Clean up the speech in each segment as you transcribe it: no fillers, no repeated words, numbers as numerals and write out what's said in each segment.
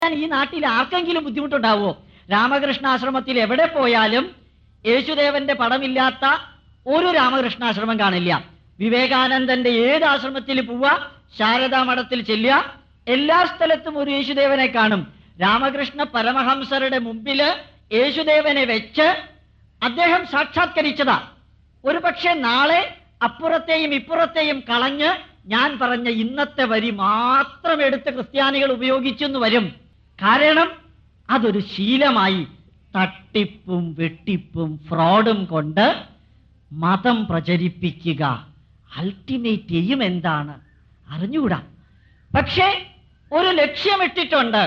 ഈ നാട്ടിൽ ആർക്കെങ്കിലും ബുദ്ധിമുട്ടുണ്ടാവുമോ? രാമകൃഷ്ണാശ്രമത്തിൽ എവിടെ പോയാലും യേശുദേവന്റെ പടമില്ലാത്ത ഒരു രാമകൃഷ്ണാശ്രമം കാണില്ല. വിവേകാനന്ദന്റെ ഏത് ആശ്രമത്തിൽ പോവുക, ശാരദാ മഠത്തിൽ ചെല്ലുക, എല്ലാ സ്ഥലത്തും ഒരു യേശുദേവനെ കാണും. രാമകൃഷ്ണ പരമഹംസരുടെ മുമ്പില് യേശുദേവനെ വെച്ച് അദ്ദേഹം സാക്ഷാത്കരിച്ചതാ. ഒരു പക്ഷെ നാളെ അപ്പുറത്തെയും ഇപ്പുറത്തെയും കളഞ്ഞ് ഞാൻ പറഞ്ഞ ഇന്നത്തെ വരി മാത്രം എടുത്ത് ക്രിസ്ത്യാനികൾ ഉപയോഗിച്ചെന്ന് വരും. കാരണം അതൊരു ശീലമായി. തട്ടിപ്പും വെട്ടിപ്പും ഫ്രോഡും കൊണ്ട് മതം പ്രചരിപ്പിക്കുക. അൾട്ടിമേറ്റ് എയിം എന്താണ് അറിഞ്ഞുകൂടാ. പക്ഷേ ഒരു ലക്ഷ്യമിട്ടിട്ടുണ്ട്.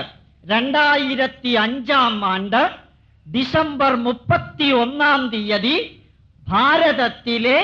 2005 ഡിസംബർ 31 ഭാരതത്തിലെ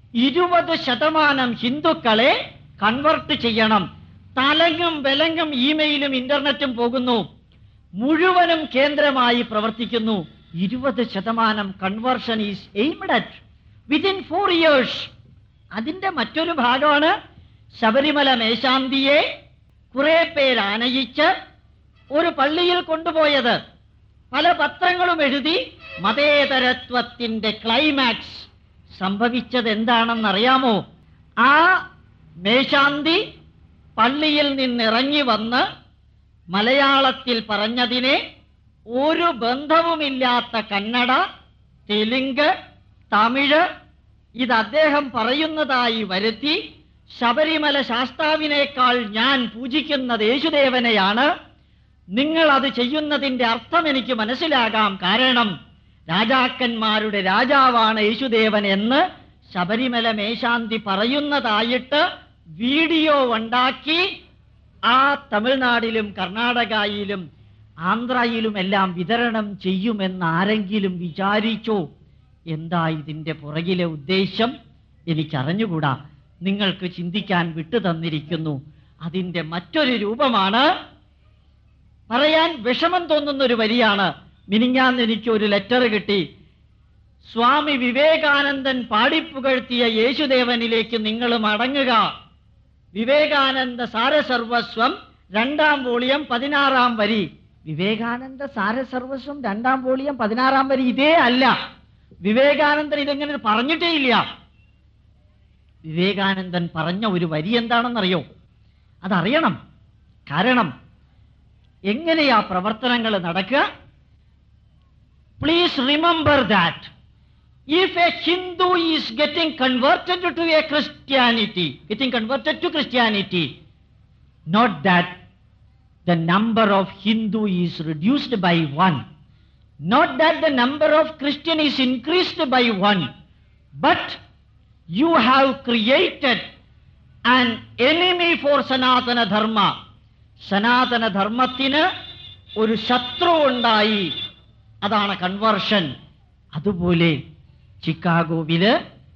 20% ഹിന്ദുക്കളെ കൺവെർട്ട് ചെയ്യണം. തലങ്ങും വിലങ്ങും ഇമെയിലും ഇന്റർനെറ്റും പോകുന്നു. മുഴുവനും കേന്ദ്രമായി പ്രവർത്തിക്കുന്നു. 20% conversion is aimed at within 4 years. അതിന്റെ മറ്റൊരു ഭാഗമാണ് ശബരിമല മേശാന്തിയെ കുറെ പേര് ആനയിച്ച് ഒരു പള്ളിയിൽ കൊണ്ടുപോയത്. പല പത്രങ്ങളും എഴുതി മതേതരത്വത്തിന്റെ ക്ലൈമാക്സ്. സംഭവിച്ചത് എന്താണെന്നറിയാമോ? ആ മേശാന്തി പള്ളിയിൽ നിന്നിറങ്ങി വന്ന് മലയാളത്തിൽ പറഞ്ഞതിനെ ഒരു ബന്ധവുമില്ലാത്ത കന്നഡ, തെലുങ്ക്, തമിഴ് ഇത് അദ്ദേഹം പറയുന്നതായി വരുത്തി, ശബരിമല ശാസ്താവിനേക്കാൾ ഞാൻ പൂജിക്കുന്നത് യേശുദേവനെയാണ്, നിങ്ങൾ അത് ചെയ്യുന്നതിന്റെ അർത്ഥം എനിക്ക് മനസ്സിലാകാം, കാരണം രാജാക്കന്മാരുടെ രാജാവാണ് യേശുദേവൻ എന്ന് ശബരിമല മേശാന്തി പറയുന്നതായിട്ട് വീഡിയോ ഉണ്ടാക്കി ആ തമിഴ്നാട്ടിലും കർണാടകയിലും ആന്ധ്രയിലും എല്ലാം വിതരണം ചെയ്യുമെന്ന് ആരെങ്കിലും വിചാരിച്ചോ? എന്താ ഇതിന്റെ പുറകിലെ ഉദ്ദേശം എനിക്കറിഞ്ഞുകൂടാ. നിങ്ങൾക്ക് ചിന്തിക്കാൻ വിട്ടു തന്നിരിക്കുന്നു. അതിന്റെ മറ്റൊരു രൂപമാണ്, പറയാൻ വിഷമം തോന്നുന്നൊരു വരിയാണ്. മിനിഞ്ഞാന്ന് എനിക്ക് ഒരു ലെറ്റർ കിട്ടി. സ്വാമി വിവേകാനന്ദൻ പാടിപ്പുകഴ്ത്തിയ യേശുദേവനിലേക്ക് നിങ്ങൾ മടങ്ങുക. വിവേകാനന്ദ സാരസർവസ്വം 2ാം വോളിയം 16ാം വരി. വിവേകാനന്ദ സാരസർവസ്വം 2ാം വോളിയം 16ാം വരി ഇതേ അല്ല. വിവേകാനന്ദൻ ഇതെങ്ങനെ പറഞ്ഞിട്ടേ ഇല്ല. വിവേകാനന്ദൻ പറഞ്ഞ ഒരു വരി എന്താണെന്നറിയോ? അതറിയണം. കാരണം എങ്ങനെയാ പ്രവർത്തനങ്ങൾ നടക്കുക? Please remember that if a Hindu is getting converted to Christianity, not that the number of Hindu is reduced by 1, not that the number of Christian is increased by 1, but you have created an enemy for Sanatana Dharma. സനാതന ധർമ്മത്തിന് ഒരു ശത്രു ഉണ്ടായി. അതാണ് conversion. അതുപോലെ ചിക്കാഗോവില്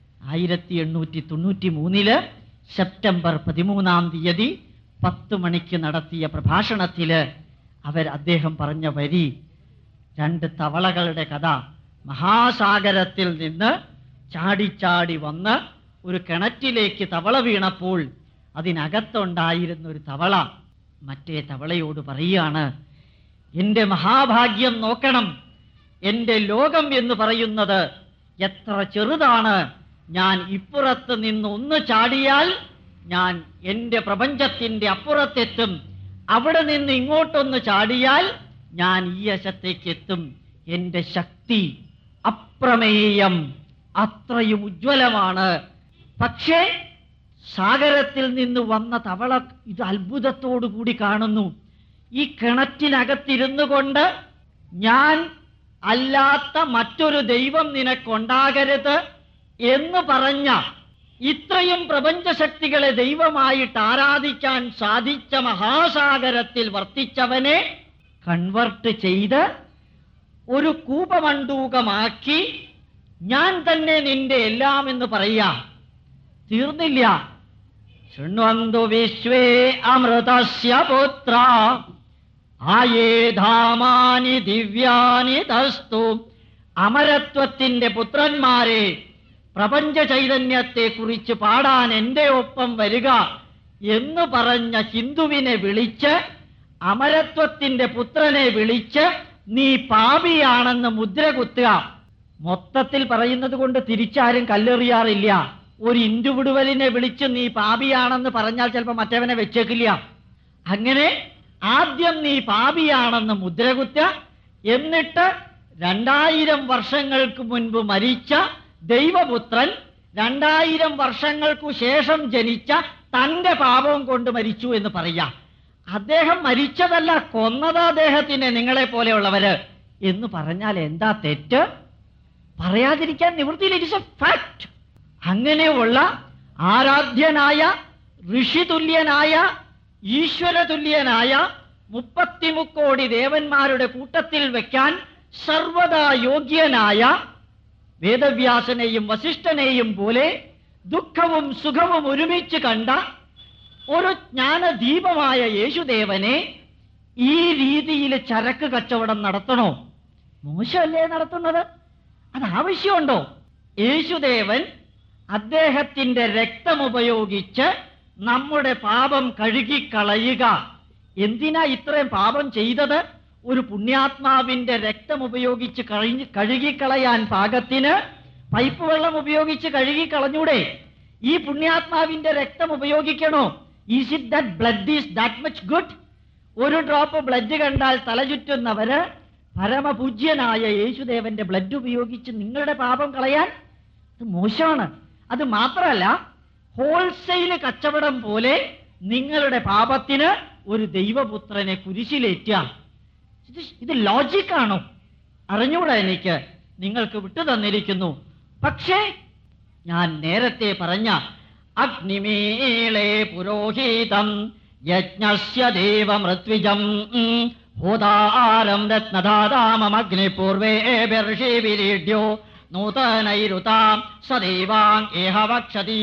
1893 September 13 10 മണിക്ക് നടത്തിയ പ്രഭാഷണത്തില് അദ്ദേഹം പറഞ്ഞ വരി, 2 തവളകളുടെ കഥ. മഹാസാഗരത്തിൽ നിന്ന് ചാടി വന്ന് ഒരു കിണറ്റിലേക്ക് തവള വീണപ്പോൾ അതിനകത്തുണ്ടായിരുന്ന ഒരു തവള മറ്റേ തവളയോട് പറയുകയാണ്, എന്റെ മഹാഭാഗ്യം നോക്കണം, എന്റെ ലോകം എന്ന് പറയുന്നത് എത്ര ചെറുതാണ്. ഞാൻ ഇപ്പുറത്ത് നിന്ന് ഒന്ന് ചാടിയാൽ ഞാൻ എന്റെ പ്രപഞ്ചത്തിന്റെ അപ്പുറത്തെത്തും. അവിടെ നിന്ന് ഇങ്ങോട്ടൊന്ന് ചാടിയാൽ ഞാൻ ഈ വശത്തേക്ക് എത്തും. എന്റെ ശക്തി അപ്രമേയം, അത്രയും ഉജ്ജ്വലമാണ്. പക്ഷേ സാഗരത്തിൽ നിന്ന് വന്ന തവള ഇത് അത്ഭുതത്തോടു കൂടി കാണുന്നു. ഈ കിണറ്റിനകത്തിരുന്നു കൊണ്ട് ഞാൻ അല്ലാത്ത മറ്റൊരു ദൈവം നിനക്കുണ്ടാകരുത് എന്ന് പറഞ്ഞ, ഇത്രയും പ്രപഞ്ചശക്തികളെ ദൈവമായിട്ട് ആരാധിക്കാൻ സാധിച്ച മഹാസാഗരത്തിൽ വർത്തിച്ചവനെ കൺവെർട്ട് ചെയ്ത് ഒരു കൂപമണ്ഡൂകമാക്കി ഞാൻ തന്നെ നിന്റെ എല്ലാം എന്ന് പറയാ. തീർന്നില്ല. ശൃണ്വന്തു വിശ്വേ അമൃതസ്യ പുത്ര ആയേധാമാനി ദിവ്യാനി തസ്തു. അമരത്വത്തിന്റെ പുത്രന്മാരെ, പ്രപഞ്ച ചൈതന്യത്തെ കുറിച്ച് പാടാൻ എന്റെ ഒപ്പം വരിക എന്ന് പറഞ്ഞ ഹിന്ദുവിനെ വിളിച്ച് അമരത്വത്തിന്റെ പുത്രനെ വിളിച്ച് നീ പാപിയാണെന്ന് മുദ്ര കുത്തുക. മൊത്തത്തിൽ പറയുന്നത് കൊണ്ട് തിരിച്ചാരും കല്ലെറിയാറില്ല. ഒരു ഇൻഡിവിഡുവലിനെ വിളിച്ച് നീ പാപിയാണെന്ന് പറഞ്ഞാൽ ചിലപ്പോൾ മറ്റവനെ വെച്ചേക്കില്ല. അങ്ങനെ ആദ്യം നീ പാപിയാണെന്ന് മുദ്ര കുത്തുക. എന്നിട്ട് 2000 വർഷങ്ങൾക്ക് മുൻപ് മരിച്ച ദൈവപുത്രൻ 2000 വർഷങ്ങൾക്കു ശേഷം ജനിച്ച തന്റെ പാപം കൊണ്ട് മരിച്ചു എന്ന് പറയാം. അദ്ദേഹം മരിച്ചതല്ല, കൊന്നത് അദ്ദേഹത്തിനെ, നിങ്ങളെ പോലെയുള്ളവര് എന്ന് പറഞ്ഞാൽ എന്താ തെറ്റ്? പറയാതിരിക്കാൻ നിവൃത്തിയില്ല. It is a fact. അങ്ങനെയുള്ള ആരാധ്യനായ, ഋഷിതുല്യനായ, ഈശ്വരതുല്യനായ 33 കോടി ദേവന്മാരുടെ കൂട്ടത്തിൽ വെക്കാൻ സർവദാ യോഗ്യനായ വേദവ്യാസനെയും വസിഷ്ഠനെയും പോലെ ദുഃഖവും സുഖവും ഒരുമിച്ച് കണ്ട ഒരു ജ്ഞാനദീപമായ യേശുദേവനെ ഈ രീതിയിൽ ചരക്ക് കച്ചവടം നടത്തണോ? മോശമല്ലേ നടത്തുന്നത്? അത് ആവശ്യമുണ്ടോ? യേശുദേവൻ അദ്ദേഹത്തിന്റെ രക്തമുപയോഗിച്ച് നമ്മുടെ പാപം കഴുകിക്കളയുക. എന്തിനാ ഇത്രയും പാപം ചെയ്തത്? ഒരു പുണ്യാത്മാവിന്റെ രക്തം ഉപയോഗിച്ച് കഴുകിക്കളയാൻ പാകത്തിന് പൈപ്പ് വെള്ളം ഉപയോഗിച്ച് കഴുകിക്കളഞ്ഞൂടെ? ഈ പുണ്യാത്മാവിന്റെ രക്തം ഉപയോഗിക്കണോ? Is it that blood is that much good? ഒരു ഡ്രോപ്പ് ബ്ലഡ് കണ്ടാൽ തലചുറ്റുന്നവര് പരമപൂജ്യനായ യേശുദേവന്റെ ബ്ലഡ് ഉപയോഗിച്ച് നിങ്ങളുടെ പാപം കളയാൻ ഇത് മോശമാണ്. അത് മാത്രമല്ല, ഹോൾസെയിൽ കച്ചവടം പോലെ നിങ്ങളുടെ പാപത്തിന് ഒരു ദൈവപുത്രനെ കുരിശിലേറ്റുക. ഇത് ലോജിക്കാണോ? അറിഞ്ഞൂടാ എനിക്ക്, നിങ്ങൾക്ക് വിട്ടു തന്നിരിക്കുന്നു. പക്ഷേ ഞാൻ നേരത്തെ പറഞ്ഞ അഗ്നിമേളേ പുരോഹിതം യജ്ഞസ്യ ദേവമൃത്വിജം ഹോതാരം രത്നധാതാമഗ്നിപൂർവേഭിർഷിവിരീഢ്യോ നൂതനൈരുതാം സദേവാം ഏഹ വക്ഷതി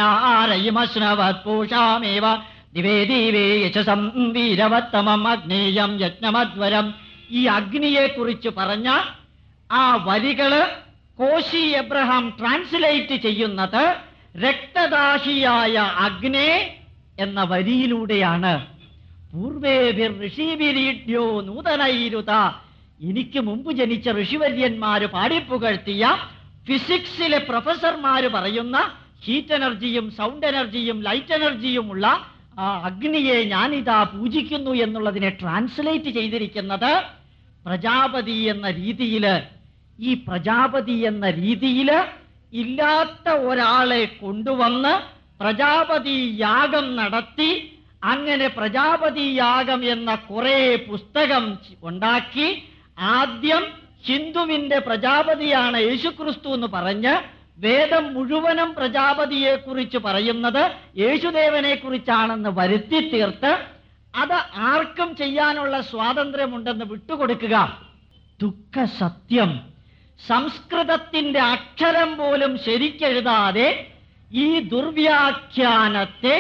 അഗ്നിനാരയിമശ്നവത്പൂഷാമേവ ദിവേ ദിവേ യശസം വീരവത്തമം അഗ്നേയം യജ്ഞമധ്വരം. ഈ അഗ്നിയെക്കുറിച്ച് പറഞ്ഞ ആ വരികള് കോശി എബ്രഹാം ട്രാൻസ്ലേറ്റ് ചെയ്യുന്നത് രക്തദാഹിയായ അഗ്നേ എന്ന വരിയിലൂടെയാണ്. പൂർവേഭിർ ഋഷിവിരീഢ്യോ നൂതനൈരുത. എനിക്ക് മുമ്പ് ജനിച്ച ഋഷിവര്യന്മാര് പാടിപ്പുകഴ്ത്തിയ ഫിസിക്സിലെ പ്രൊഫസർമാര് പറയുന്ന ഹീറ്റ് എനർജിയും സൗണ്ട് എനർജിയും ലൈറ്റ് എനർജിയുമുള്ള ആ അഗ്നിയെ ഞാനിതാ പൂജിക്കുന്നു എന്നുള്ളതിനെ ട്രാൻസ്ലേറ്റ് ചെയ്തിരിക്കുന്നത് പ്രജാപതി എന്ന രീതിയില്. ഈ പ്രജാപതി എന്ന രീതിയില് ഇല്ലാത്ത ഒരാളെ കൊണ്ടുവന്ന് പ്രജാപതി യാഗം നടത്തി, അങ്ങനെ പ്രജാപതി യാഗം എന്ന കുറെ പുസ്തകം ഉണ്ടാക്കി ആദ്യം ഹിന്ദുവിന്റെ പ്രജാപതിയാണ് യേശുക്രിസ്തു എന്ന് പറഞ്ഞ് വേദം മുഴുവനും പ്രജാപതിയെക്കുറിച്ച് പറയുന്നത് യേശുദേവനെ കുറിച്ചാണെന്ന് വരുത്തി തീർത്ത് അത് ആർക്കും ചെയ്യാനുള്ള സ്വാതന്ത്ര്യമുണ്ടെന്ന് വിട്ടുകൊടുക്കുക. ദുഃഖ സത്യം. സംസ്കൃതത്തിന്റെ അക്ഷരം പോലും ശരിക്കെഴുതാതെ ഈ ദുർവ്യാഖ്യാനത്തെ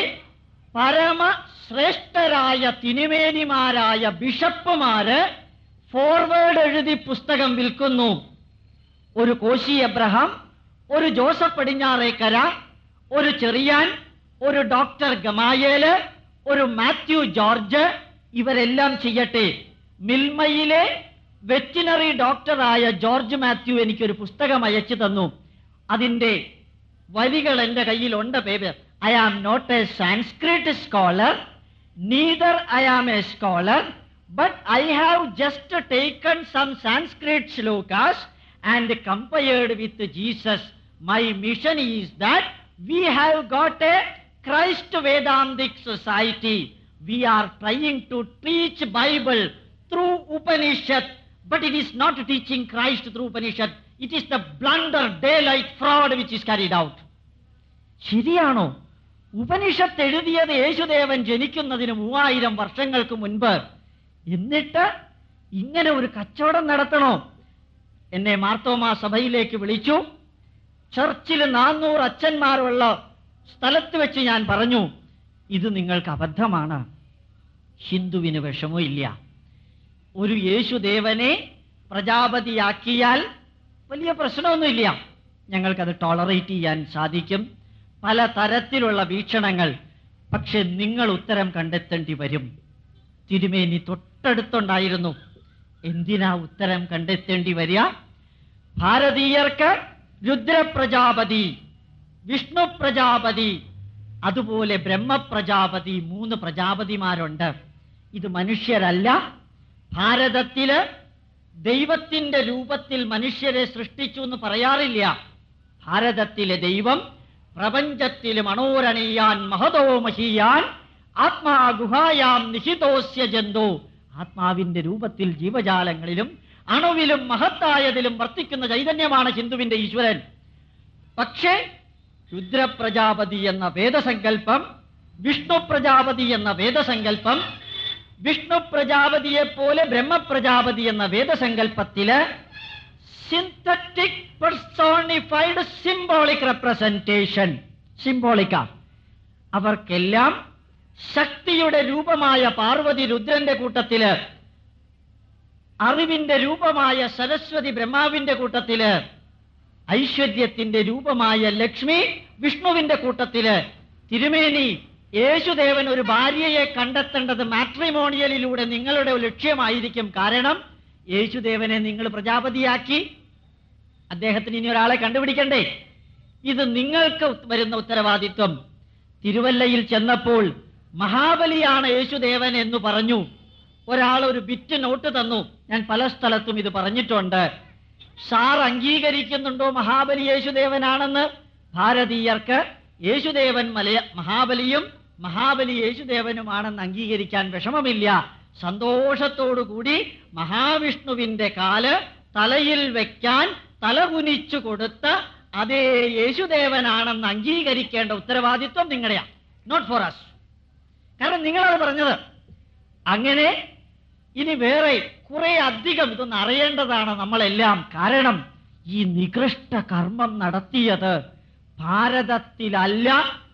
പരമശ്രേഷ്ഠരായ തിരുമേനിമാരായ ബിഷപ്പുമാര് ഫോർവേഡ് എഴുതി പുസ്തകം വിൽക്കുന്നു. ഒരു കോശി എബ്രഹാം, ഒരു ജോസഫ് പടിഞ്ഞാറേക്കര, ഒരു ചെറിയാൻ, ഒരു ഡോക്ടർ ഗമായേല്, ഒരു മാത്യു ജോർജ്, ഇവരെല്ലാം ചെയ്യട്ടെ. മിൽമയിലെ വെറ്റിനറി ഡോക്ടറായ ജോർജ് മാത്യു എനിക്കൊരു പുസ്തകം അയച്ചു തന്നു. അതിൻ്റെ വരികൾ എൻ്റെ കയ്യിലുണ്ട്. പേര് I am not a Sanskrit scholar, neither I am a scholar, but I have just taken some Sanskrit shlokas and compared with Jesus. My mission is that we have got a Christ Vedantic society. We are trying to teach Bible through Upanishad, but it is not teaching Christ through Upanishad. It is the blunder, daylight fraud which is carried out. ശരിയാണോ? ഉപനിഷത്ത് എഴുതിയത് യേശുദേവൻ ജനിക്കുന്നതിന് 3000 വർഷങ്ങൾക്ക് മുൻപ്. എന്നിട്ട് ഇങ്ങനെ ഒരു കച്ചവടം നടത്തണോ? എന്നെ മാർത്തോമാ സഭയിലേക്ക് വിളിച്ചു. ചർച്ചിൽ 400 അച്ഛന്മാരുള്ള സ്ഥലത്ത് വെച്ച് ഞാൻ പറഞ്ഞു, ഇത് നിങ്ങൾക്ക് അബദ്ധമാണ്. ഹിന്ദുവിന് വിഷമമില്ല. ഒരു യേശുദേവനെ പ്രജാപതിയാക്കിയാൽ വലിയ പ്രശ്നമൊന്നുമില്ല, ഞങ്ങൾക്കത് ടോളറേറ്റ് ചെയ്യാൻ സാധിക്കും. പല തരത്തിലുള്ള വീക്ഷണങ്ങൾ. പക്ഷെ നിങ്ങൾ ഉത്തരം കണ്ടെത്തേണ്ടി വരും. തിരുമേനി തൊട്ടടുത്തുണ്ടായിരുന്നു. എന്തിനാ ഉത്തരം കണ്ടെത്തേണ്ടി വരിക? ഭാരതീയർക്ക് രുദ്രപ്രജാപതി, വിഷ്ണു പ്രജാപതി, അതുപോലെ ബ്രഹ്മപ്രജാപതി, 3 പ്രജാപതിമാരുണ്ട്. ഇത് മനുഷ്യരല്ല. ഭാരതത്തില് ദൈവത്തിന്റെ രൂപത്തിൽ മനുഷ്യരെ സൃഷ്ടിച്ചു എന്ന് പറയാറില്ല. ഭാരതത്തിലെ ദൈവം പ്രപഞ്ചത്തിൽ മനോരണീയാൻ മഹതോ മഹീയാൻ ആത്മാ ഗുഹായാം നിഹിതോസ്യ ജന്തോ. ആത്മാവിന്റെ രൂപത്തിൽ ജീവജാലങ്ങളിലും അണുവിലും മഹത്തായതിലും വർത്തിക്കുന്ന ചൈതന്യമാണ് ഹിന്ദുവിന്റെ ഈശ്വരൻ. പക്ഷേ രുദ്രപ്രജാപതി എന്ന വേദസങ്കല്പം, വിഷ്ണു പ്രജാപതി എന്ന വേദസങ്കല്പം, വിഷ്ണു പ്രജാപതിയെ പോലെ ബ്രഹ്മപ്രജാപതി എന്ന വേദസങ്കല്പത്തില് സിന്തറ്റിക് പെർസോണിഫൈഡ് സിംബോളിക് റെപ്രസെന്റേഷൻ, സിംബോളിക്ക. അവർക്കെല്ലാം ശക്തിയുടെ രൂപമായ പാർവതി രുദ്രന്റെ കൂട്ടത്തില്, അറിവിന്റെ രൂപമായ സരസ്വതി ബ്രഹ്മാവിന്റെ കൂട്ടത്തില്, ഐശ്വര്യത്തിന്റെ രൂപമായ ലക്ഷ്മി വിഷ്ണുവിന്റെ കൂട്ടത്തില്. തിരുമേനി, യേശുദേവൻ ഒരു ഭാര്യയെ കണ്ടെത്തേണ്ടത് മാട്രിമോണിയലിലൂടെ നിങ്ങളുടെ ലക്ഷ്യമായിരിക്കും. കാരണം യേശുദേവനെ നിങ്ങൾ പ്രജാപതിയാക്കി, അദ്ദേഹത്തിന് ഇനി ഒരാളെ കണ്ടുപിടിക്കണ്ടേ? ഇത് നിങ്ങൾക്ക് വരുന്ന ഉത്തരവാദിത്വം. തിരുവല്ലയിൽ ചെന്നപ്പോൾ മഹാബലിയാണ് യേശുദേവൻ എന്ന് പറഞ്ഞു. ഒരാൾ ഒരു ബിറ്റ് നോട്ട് തന്നു. ഞാൻ പല സ്ഥലത്തും ഇത് പറഞ്ഞിട്ടുണ്ട്. സാർ അംഗീകരിക്കുന്നുണ്ടോ മഹാബലി യേശുദേവനാണെന്ന്? ഭാരതീയർക്ക് യേശുദേവൻ മഹാബലിയും മഹാബലി യേശുദേവനുമാണെന്ന് അംഗീകരിക്കാൻ വിഷമമില്ല. സന്തോഷത്തോടുകൂടി മഹാവിഷ്ണുവിന്റെ കാല് തലയിൽ വെക്കാൻ തലകുനിച്ചു കൊടുത്ത് അതേ യേശുദേവനാണെന്ന് അംഗീകരിക്കേണ്ട ഉത്തരവാദിത്വം നിങ്ങളുടെയാണ്, നോട്ട് ഫോർ അസ്. കാരണം നിങ്ങളത് പറഞ്ഞത്. അങ്ങനെ ഇനി വേറെ കുറെ അധികം ഇതൊന്ന് അറിയേണ്ടതാണ് നമ്മളെല്ലാം. കാരണം ഈ നികൃഷ്ട കർമ്മം നടത്തിയത് ഭാരതത്തിലല്ല,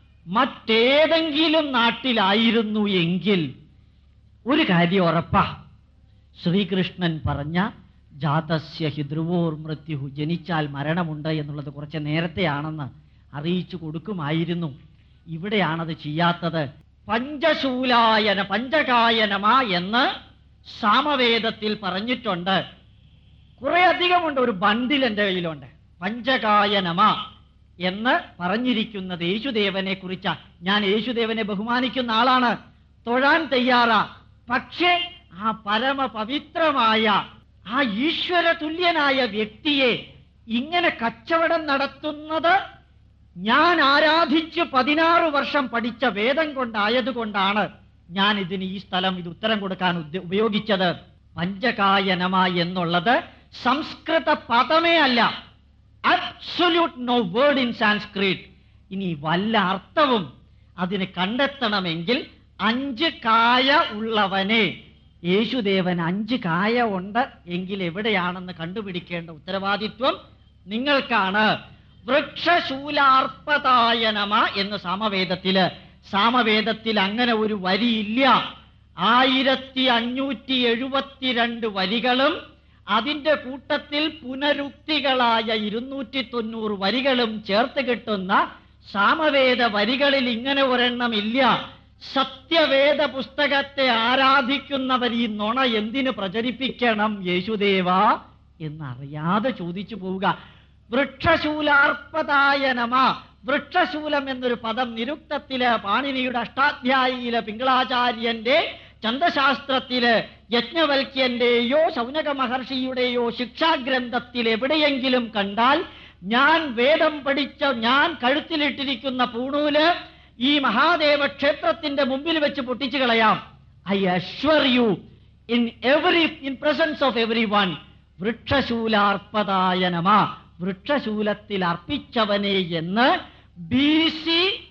മറ്റേതെങ്കിലും നാട്ടിലായിരുന്നു എങ്കിൽ ഒരു കാര്യം ഉറപ്പാ. ശ്രീകൃഷ്ണൻ പറഞ്ഞ ജാതസ്യ ഹി ധ്രുവോർ മൃത്യുഹു, ജനിച്ചാൽ മരണമുണ്ട് എന്നുള്ളത് കുറച്ച് നേരത്തെയാണെന്ന് അറിയിച്ചു കൊടുക്കുമായിരുന്നു. ഇവിടെയാണത് ചെയ്യാത്തത്. പഞ്ചശൂലായന പഞ്ചകായനമ എന്ന് സാമവേദത്തിൽ പറഞ്ഞിട്ടുണ്ട്. കുറെ അധികമുണ്ട്, ഒരു ബണ്ടിൽ എൻ്റെ കയ്യിലുണ്ട്. പഞ്ചകായനമ എന്ന് പറഞ്ഞിരിക്കുന്നത് യേശുദേവനെ കുറിച്ചാ. ഞാൻ യേശുദേവനെ ബഹുമാനിക്കുന്ന ആളാണ്, തൊഴാൻ തയ്യാറാ. പക്ഷേ ആ പരമ പവിത്രമായ ആ ഈശ്വര തുല്യനായ വ്യക്തിയെ ഇങ്ങനെ കച്ചവടം നടത്തുന്നത് ഞാൻ ആരാധിച്ച് 16 വർഷം പഠിച്ച വേദം കൊണ്ടായതുകൊണ്ടാണ് ഞാൻ ഇതിന് ഈ സ്ഥലം ഇത് ഉത്തരം കൊടുക്കാൻ ഉപയോഗിച്ചത്. പഞ്ചകായനമ എന്നുള്ളത് സംസ്കൃത പദമേ അല്ല, absolute no word in Sanskrit. ഇനി വല്ല അർത്ഥവും അതിന് കണ്ടെത്തണമെങ്കിൽ 5 കായ ഉള്ളവനെ, യേശുദേവൻ 5 കായ ഉണ്ട് എങ്കിൽ എവിടെയാണെന്ന് കണ്ടുപിടിക്കേണ്ട ഉത്തരവാദിത്വം നിങ്ങൾക്കാണ്. വൃക്ഷശൂലാർപ്പതായനമ എന്ന് സാമവേദത്തിൽ അങ്ങനെ ഒരു വരിയില്ല. 1572 വരികളും അതിന്റെ കൂട്ടത്തിൽ പുനരുക്തികളായ 290 വരികളും ചേർത്ത് കിട്ടുന്ന സാമവേദ വരികളിൽ ഇങ്ങനെ ഒരെണ്ണം ഇല്ല. സത്യവേദ പുസ്തകത്തെ ആരാധിക്കുന്നവർ ഈ നുണ എന്തിനു പ്രചരിപ്പിക്കണം യേശുദേവ എന്നറിയാതെ ചോദിച്ചു പോവുക. വൃക്ഷശൂലാർപ്പതായനമ, വൃക്ഷശൂലം എന്നൊരു പദം നിരുക്തത്തില്, പാണിനിയുടെ അഷ്ടാധ്യായിയില്, പിംഗളാചാര്യന്റെ ഛന്ദശാസ്ത്രത്തില്, യജ്ഞവൽക്യന്റെയോ ശൗനക മഹർഷിയുടെയോ ശിക്ഷാഗ്രന്ഥത്തിൽ എവിടെയെങ്കിലും കണ്ടാൽ ഞാൻ വേദം പഠിച്ച ഞാൻ കഴുത്തിലിട്ടിരിക്കുന്ന പൂണൂല് ഈ മഹാദേവ ക്ഷേത്രത്തിന്റെ മുമ്പിൽ വെച്ച് പൊട്ടിച്ചു കളയാം. I assure you in presence of every one, വൃക്ഷശൂലാർപ്പതായനമ, വൃക്ഷശൂലത്തിൽ അർപ്പിച്ചവനെ എന്ന് BC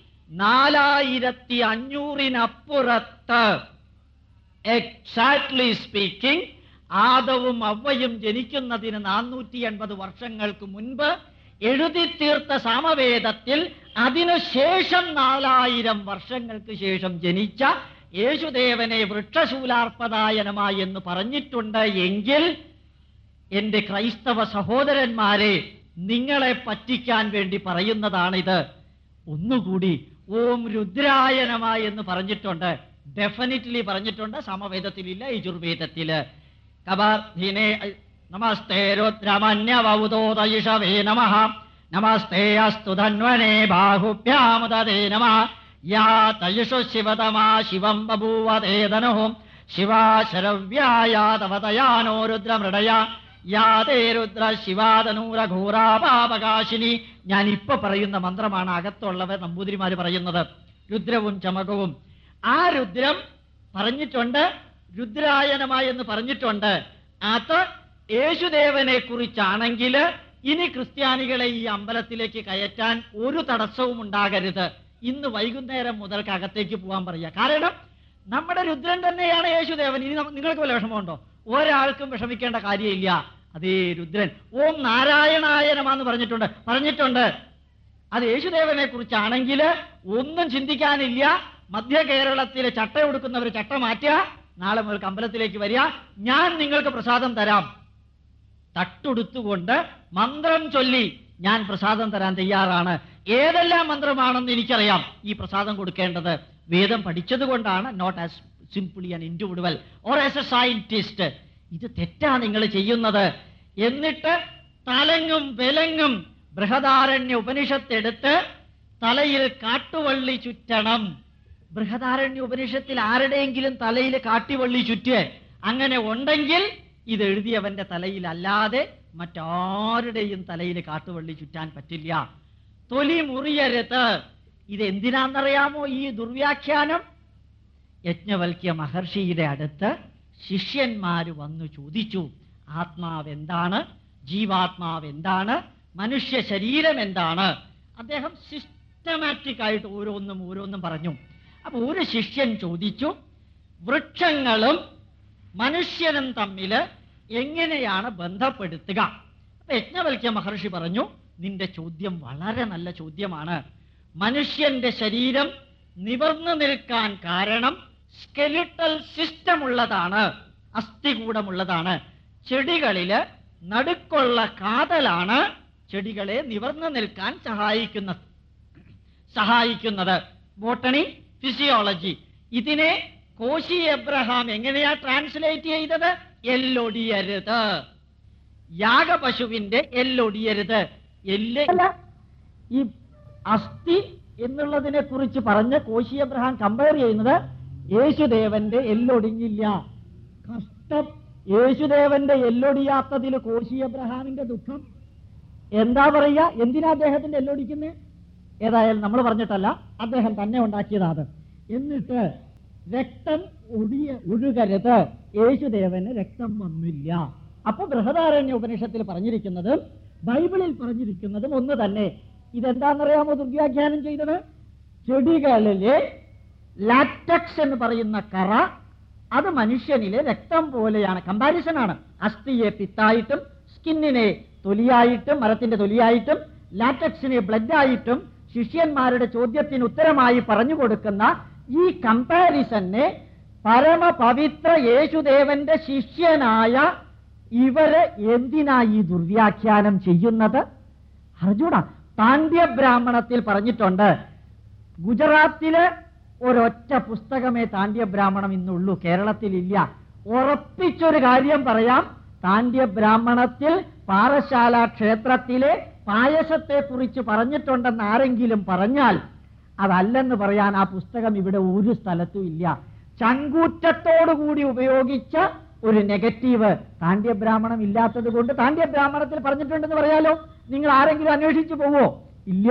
4500 എക്സാക്ട്ലി സ്പീക്കിംഗ് ആദവും അവ്വയും ജനിക്കുന്നതിന് 480 വർഷങ്ങൾക്ക് മുൻപ് എഴുതി തീർത്ത സാമവേദത്തിൽ അതിനുശേഷം 4000 വർഷങ്ങൾക്ക് ശേഷം ജനിച്ച യേശുദേവനെ വൃക്ഷശൂലാർപ്പതായനമ എന്ന് പറഞ്ഞിട്ടുണ്ട് എങ്കിൽ എന്റെ ക്രൈസ്തവ സഹോദരന്മാരെ, നിങ്ങളെ പറ്റിക്കാൻ വേണ്ടി പറയുന്നതാണിത്. ഒന്നുകൂടി ഓം രുദ്രായനമ എന്ന് പറഞ്ഞിട്ടുണ്ട്. ഡെഫിനറ്റ്ലി പറഞ്ഞിട്ടുണ്ട്. സമവേദത്തിലില്ല, യജുർവേദത്തില്. കബാർധിനെ നമസ്തേ രുദ്രമന്യവൗതോതയിഷവേ നമഃ നമസ്തേ അസ്തു ധന്വനേ ബാഹുഭ്യാമുദതേ നമഃ യാ തയിഷു ശിവതമാ ശിവം ബഭൂവതേതനുഃ ശിവാ ശരവ്യായാ തവതയാനോ രുദ്രമൃഡയ യാതേ രുദ്ര ശിവാതനൂരഘോരാപാപകാശിനി. ഞാൻ ഇപ്പൊ പറയുന്ന മന്ത്രമാണ് അകത്തുള്ളവർ നമ്പൂതിരിമാര് പറയുന്നത്. രുദ്രവും ചമകവും. ആ രുദ്രം പറഞ്ഞിട്ടുണ്ട്, രുദ്രായനമായി എന്ന് പറഞ്ഞിട്ടുണ്ട്. അത് യേശുദേവനെ കുറിച്ചാണെങ്കിൽ ഇനി ക്രിസ്ത്യാനികളെ ഈ അമ്പലത്തിലേക്ക് കയറ്റാൻ ഒരു തടസ്സവും ഉണ്ടാകരുത്. ഇന്ന് വൈകുന്നേരം മുതൽക്ക് അകത്തേക്ക് പോകാൻ പറയുക. കാരണം നമ്മുടെ രുദ്രൻ തന്നെയാണ് യേശുദേവൻ. ഇനി നിങ്ങൾക്ക് വല്ല വിഷമമുണ്ടോ? ഒരാൾക്കും വിഷമിക്കേണ്ട കാര്യമില്ല. അതേ രുദ്രൻ. ഓം നാരായണായ നമഃ എന്ന് പറഞ്ഞിട്ടുണ്ട്. അത് യേശുദേവനെ കുറിച്ചാണെങ്കിൽ ഒന്നും ചിന്തിക്കാനില്ല. മധ്യ കേരളത്തിലെ ചട്ട കൊടുക്കുന്നവർ ചട്ട മാറ്റുക. നാളെ മുതൽ അമ്പലത്തിലേക്ക് വരിക. ഞാൻ നിങ്ങൾക്ക് പ്രസാദം തരാം. തട്ടുടുത്തുകൊണ്ട് മന്ത്രം ചൊല്ലി ഞാൻ പ്രസാദം തരാൻ തയ്യാറാണ്. ഏതെല്ലാം മന്ത്രമാണെന്ന് എനിക്കറിയാം. ഈ പ്രസാദം കൊടുക്കേണ്ടത് വേദം പഠിച്ചതുകൊണ്ടാണ്. Not as simply an individual or as a scientist. ഇത് തെറ്റാ നിങ്ങൾ ചെയ്യുന്നത്. എന്നിട്ട് തലങ്ങും വിലങ്ങും ബൃഹദാരണ്യ ഉപനിഷത്തെടുത്ത് തലയിൽ കാട്ടുവള്ളി ചുറ്റണം. ബൃഹദാരണ്യ ഉപനിഷത്തിൽ ആരുടെയെങ്കിലും തലയിൽ കാട്ടുവള്ളി ചുറ്റ് അങ്ങനെ ഉണ്ടെങ്കിൽ ഇത് എഴുതിയവന്റെ തലയിൽ അല്ലാതെ മറ്റാരുടെയും തലയിൽ കാട്ടുവള്ളി ചുറ്റാൻ പറ്റില്ല. തൊലി മുറിയരുത്. ഇത് എന്തിനാണെന്നറിയാമോ ഈ ദുർവ്യാഖ്യാനം? യജ്ഞവൽക്യ മഹർഷിയുടെ അടുത്ത് ശിഷ്യന്മാര് വന്നു ചോദിച്ചു, ആത്മാവ് എന്താണ്, ജീവാത്മാവ് എന്താണ്, മനുഷ്യ ശരീരം എന്താണ്? അദ്ദേഹം സിസ്റ്റമാറ്റിക് ആയിട്ട് ഓരോന്നും പറഞ്ഞു. അപ്പൊ ഒരു ശിഷ്യൻ ചോദിച്ചു, വൃക്ഷങ്ങളും മനുഷ്യനും തമ്മിൽ എങ്ങനെയാണ് ബന്ധപ്പെടുത്തുക? അപ്പൊ യജ്ഞവൽക്യ മഹർഷി പറഞ്ഞു, നിന്റെ ചോദ്യം വളരെ നല്ല ചോദ്യമാണ്. മനുഷ്യന്റെ ശരീരം നിവർന്നു നിൽക്കാൻ കാരണം സ്കെലിറ്റൽ സിസ്റ്റം ഉള്ളതാണ്, അസ്ഥികൂടമുള്ളതാണ്. ചെടികളില് നടുക്കുള്ള കാതലാണ് ചെടികളെ നിവർന്നു നിൽക്കാൻ സഹായിക്കുന്നത്. Botany, physiology. ഇതിനെ കോശി എബ്രഹാം എങ്ങനെയാ ട്രാൻസ്ലേറ്റ് ചെയ്തത്? എല്ലൊടിയരുത്. യാഗപശുവിന്റെ എല്ലൊടിയരുത്. ഈ അസ്ഥി എന്നുള്ളതിനെ കുറിച്ച് പറഞ്ഞ് കോശി എബ്രഹാം കമ്പയർ ചെയ്യുന്നത് യേശുദേവന്റെ എല്ലൊടിഞ്ഞില്ല. കഷ്ടം. യേശുദേവന്റെ എല്ലൊടിയാത്തതിൽ കോശി എബ്രഹാമിന്റെ ദുഃഖം എന്താ പറയുക? എന്തിനാ അദ്ദേഹത്തിന്റെ എല്ലൊടിക്കുന്നത്? ഏതായാലും നമ്മൾ പറഞ്ഞിട്ടല്ല, അദ്ദേഹം തന്നെ ഉണ്ടാക്കിയതാണ്. എന്നിട്ട് രക്തം ഒഴുകരുത്. യേശുദേവന് രക്തം വന്നില്ല. അപ്പൊ ബൃഹദാരണ്യ ഉപനിഷത്തിൽ പറഞ്ഞിരിക്കുന്നതും ബൈബിളിൽ പറഞ്ഞിരിക്കുന്നതും ഒന്ന് തന്നെ. ഇതെന്താണെന്നറിയാമോ ദുർവ്യാഖ്യാനം ചെയ്തത്? ചെടികളിലെ ലാറ്റക്സ് എന്ന് പറയുന്ന കറ അത് മനുഷ്യനിലെ രക്തം പോലെയാണ്. കമ്പാരിസൺ ആണ്. അസ്ഥിയെ പിത്തായിട്ടും സ്കിന്നിനെ തൊലിയായിട്ടും മരത്തിന്റെ തൊലിയായിട്ടും ലാറ്റക്സിനെ ബ്ലഡായിട്ടും ശിഷ്യന്മാരുടെ ചോദ്യത്തിന് ഉത്തരമായി പറഞ്ഞു കൊടുക്കുന്ന ഈ കമ്പാരിസനെ പരമപവിത്ര യേശുദേവന്റെ ശിഷ്യനായ ഇവര് എന്തിനാ ഈ ദുർവ്യാഖ്യാനം ചെയ്യുന്നത്? അർജുന, താണ്ഡ്യബ്രാഹ്മണത്തിൽ പറഞ്ഞിട്ടുണ്ട്. ഗുജറാത്തില് ഒരൊറ്റ പുസ്തകമേ താണ്ഡ്യബ്രാഹ്മണം ഇന്നുള്ളൂ, കേരളത്തിലില്ല. ഉറപ്പിച്ചൊരു കാര്യം പറയാം, താണ്ഡ്യബ്രാഹ്മണത്തിൽ പാറശാല ക്ഷേത്രത്തിലെ പായസത്തെ കുറിച്ച് പറഞ്ഞിട്ടുണ്ടെന്ന് ആരെങ്കിലും പറഞ്ഞാൽ അതല്ലെന്ന് പറയാൻ ആ പുസ്തകം ഇവിടെ ഒരു സ്ഥലത്തും ഇല്ല. ചങ്കൂറ്റത്തോടുകൂടി ഉപയോഗിച്ച ഒരു നെഗറ്റീവ് താണ്ഡ്യബ്രാഹ്മണം ഇല്ലാത്തത് കൊണ്ട് താണ്ഡ്യബ്രാഹ്മണത്തിൽ പറഞ്ഞിട്ടുണ്ടെന്ന് പറയാലോ. നിങ്ങൾ ആരെങ്കിലും അന്വേഷിച്ചു പോവോ? ഇല്ല.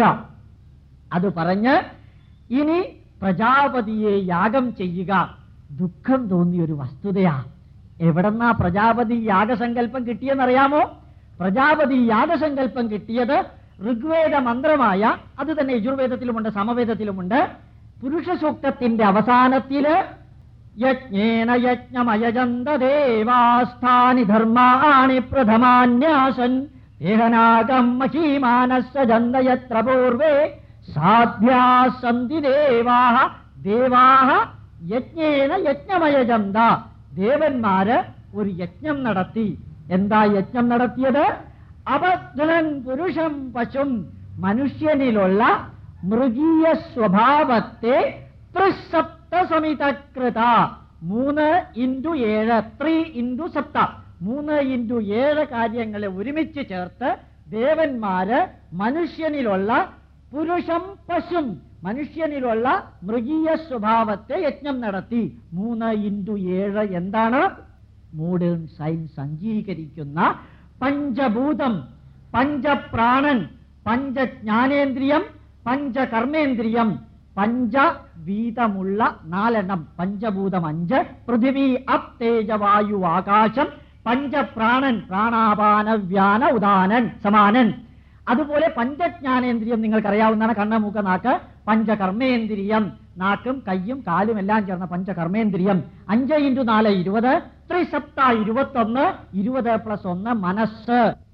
അത് പറഞ്ഞ് ഇനി പ്രജാപതിയെ യാഗം ചെയ്യുക. ദുഃഖം തോന്നിയൊരു വസ്തുതയാ. എവിടെന്നാ പ്രജാപതി യാഗസങ്കല്പം കിട്ടിയെന്നറിയാമോ? പ്രജാപതി യാഗസങ്കല്പം കിട്ടിയത് ഋഗ്വേദ മന്ത്രമായ, അത് തന്നെ യജുർവേദത്തിലുമുണ്ട് സമവേദത്തിലുമുണ്ട്, പുരുഷ സൂക്തത്തിന്റെ അവസാനത്തില് യജ്ഞേന യജ്ഞമയജന്ത ദേവാസ്ഥാനി ധർമാണി പ്രഥമാന്യാസൻ ദേഹനാഗം മഹീമാനസ്സജന്ത യത്ര പൂർവേ സാധ്യാ സന്തി ദേവാഹ ദേവാഹ യജ്ഞേന യജ്ഞമയജന്ത. ദേവന്മാര് ഒരു യജ്ഞം നടത്തി. എന്താ യജ്ഞം നടത്തിയത്? അബദ്ധൻ പുരുഷം പശും, മനുഷ്യനിലുള്ള മൃഗീയ സ്വഭാവത്തെ ത്രിസപ്ത സപ്തസമിതകൃത 3 × 7 3 × 7 3 × 7 കാര്യങ്ങളെ ഒരുമിച്ച് ചേർത്ത് ദേവന്മാര് മനുഷ്യനിലുള്ള പുരുഷം പശും മനുഷ്യനിലുള്ള മൃഗീയ സ്വഭാവത്തെ യജ്ഞം നടത്തി. 3 × 7 എന്താണ്? മോഡേൺ സയൻസ് അംഗീകരിക്കുന്ന പഞ്ചഭൂതം, പഞ്ചപ്രാണൻ, പഞ്ചജ്ഞാനേന്ദ്രിയം, പഞ്ചകർമ്മേന്ദ്രിയം, പഞ്ചവീതമുള്ള 4 പഞ്ചഭൂതം 5, പൃഥിവി അപ് തേജ വായു ആകാശം, പഞ്ചപ്രാണൻ പ്രാണാപാന വ്യാന ഉദാനൻ സമാനൻ. അതുപോലെ പഞ്ചജ്ഞാനേന്ദ്രിയം നിങ്ങൾക്കറിയാവുന്നതാണ്, കണ്ണ് മൂക്ക് നാക്ക്. പഞ്ചകർമ്മേന്ദ്രിയം നാക്കും കയ്യും കാലും എല്ലാം ചേർന്ന പഞ്ചകർമ്മേന്ദ്രിയം. 5 × 4 20, 3 × 7 21, 20 + 1 മനസ്സ്.